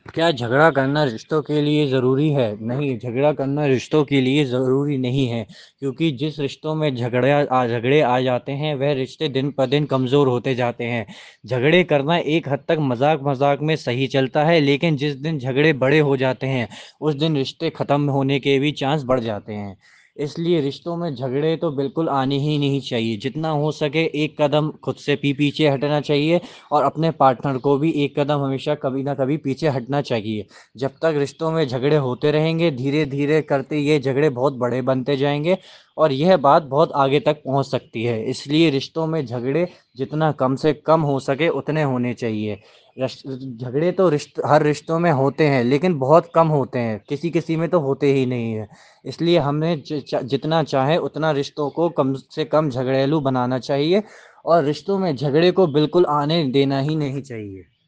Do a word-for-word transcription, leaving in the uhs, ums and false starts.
क्या झगड़ा करना रिश्तों के लिए ज़रूरी है? नहीं, झगड़ा करना रिश्तों के लिए ज़रूरी नहीं है, क्योंकि जिस रिश्तों में झगड़ा आ झगड़े आ जाते हैं वह रिश्ते दिन ब दिन कमज़ोर होते जाते हैं। झगड़े करना एक हद तक मज़ाक मज़ाक में सही चलता है, लेकिन जिस दिन झगड़े बड़े हो जाते हैं उस दिन रिश्ते ख़त्म होने के भी चांस बढ़ जाते हैं। इसलिए रिश्तों में झगड़े तो बिल्कुल आने ही नहीं चाहिए। जितना हो सके एक कदम खुद से भी पीछे हटना चाहिए और अपने पार्टनर को भी एक कदम हमेशा कभी ना कभी पीछे हटना चाहिए। जब तक रिश्तों में झगड़े होते रहेंगे, धीरे धीरे करते ये झगड़े बहुत बड़े बनते जाएंगे और यह बात बहुत आगे तक पहुंच सकती है। इसलिए रिश्तों में झगड़े जितना कम से कम हो सके उतने होने चाहिए। रश- झगड़े तो रिश्त हर रिश्तों में होते हैं, लेकिन बहुत कम होते हैं, किसी किसी में तो होते ही नहीं है। इसलिए हमें ज- च- जितना चाहे उतना रिश्तों को कम से कम झगड़ेलू बनाना चाहिए और रिश्तों में झगड़े को बिल्कुल आने देना ही नहीं चाहिए।